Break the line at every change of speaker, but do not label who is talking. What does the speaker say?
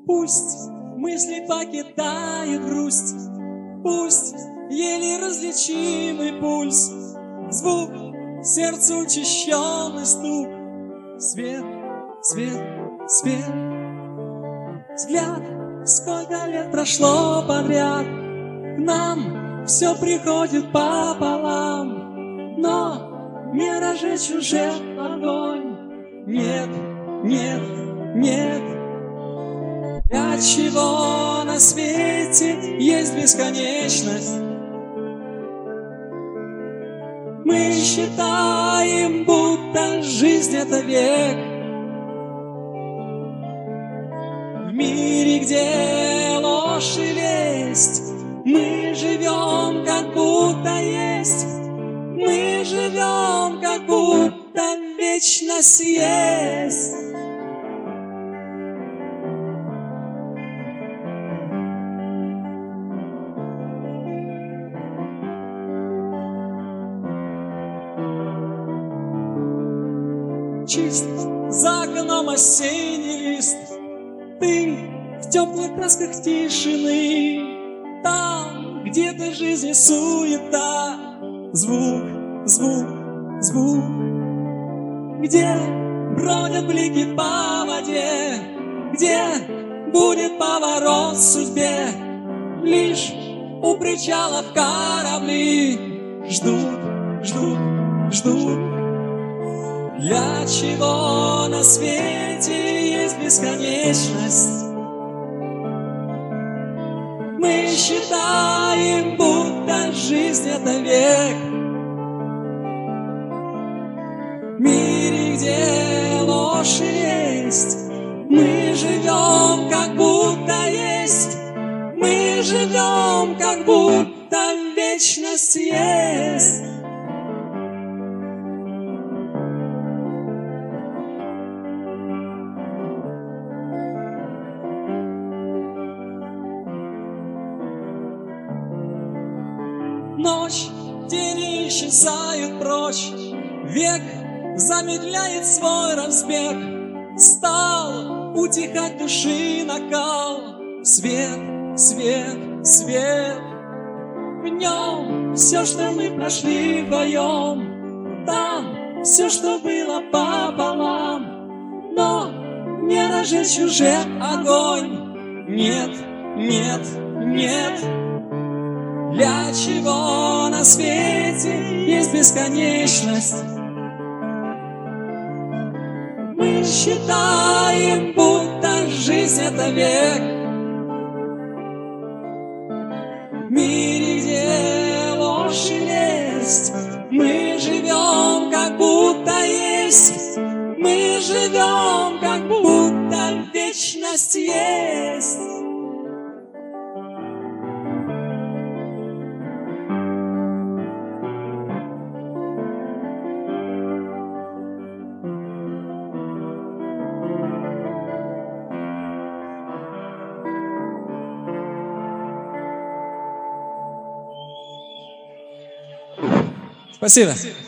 Пусть мысли покидают грусть, пусть еле различимый пульс, звук, сердцу учащенный стук. Свет, свет, свет, взгляд, сколько лет прошло подряд, к нам все приходит пополам, но не разжечь уже огонь. Нет, нет, нет. Для чего на свете есть бесконечность? Мы считаем, будто жизнь — это век. В мире, где ложь и лесть, мы живем, как будто есть. Мы живем, как будто вечность есть. Чист за окном осенний лист, ты в теплых красках тишины. Там где-то жизни суета, звук, звук, звук. Где бродят блики по воде, где будет поворот в судьбе. Лишь у причалов корабли ждут, ждут, ждут. Для чего на свете есть бесконечность? Мы считаем, будто жизнь — это век. В мире, где ложь и лесть, мы живем, как будто есть. Мы живем, как будто вечность есть. Ночь, тени исчезают прочь, век замедляет свой разбег. Стал утихать души накал. Свет, свет, свет. В нем все, что мы прошли вдвоем, там все, что было пополам. Но не разжечь уже огонь. Нет, нет, нет. Для чего на свете есть бесконечность? Мы считаем, будто жизнь — это век. В мире, где ложь и лесть, мы живем, как будто есть. Мы живем, как будто вечность есть.
Спасибо.